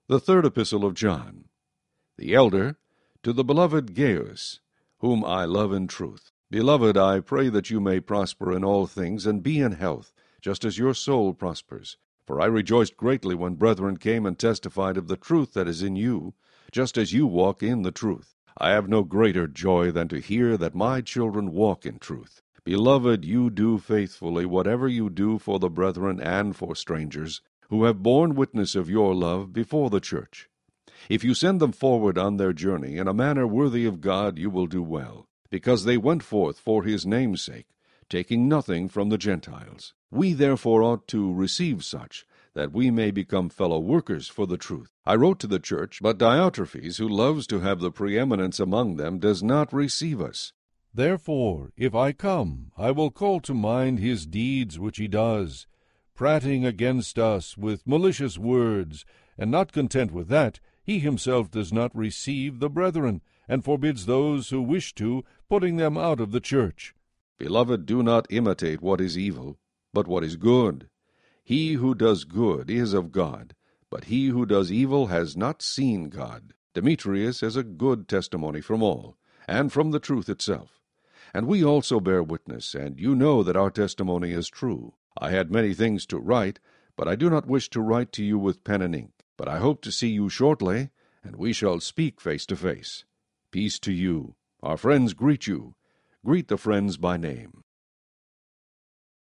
The third epistle of John. The elder, to the beloved Gaius, whom I love in truth. Beloved, I pray that you may prosper in all things, and be in health, just as your soul prospers. For I rejoiced greatly when brethren came and testified of the truth that is in you, just as you walk in the truth. I have no greater joy than to hear that my children walk in truth. Beloved, you do faithfully whatever you do for the brethren and for strangers, who have borne witness of your love before the church. If you send them forward on their journey in a manner worthy of God, you will do well, because they went forth for his name's sake, taking nothing from the Gentiles. We therefore ought to receive such, that we may become fellow workers for the truth. I wrote to the church, but Diotrephes, who loves to have the preeminence among them, does not receive us. Therefore, if I come, I will call to mind his deeds which he does, prating against us with malicious words, and not content with that, he himself does not receive the brethren, and forbids those who wish to, putting them out of the church. Beloved, do not imitate what is evil, but what is good. He who does good is of God, but he who does evil has not seen God. Demetrius has a good testimony from all, and from the truth itself. And we also bear witness, and you know that our testimony is true. I had many things to write, but I do not wish to write to you with pen and ink. But I hope to see you shortly, and we shall speak face to face. Peace to you. Our friends greet you. Greet the friends by name.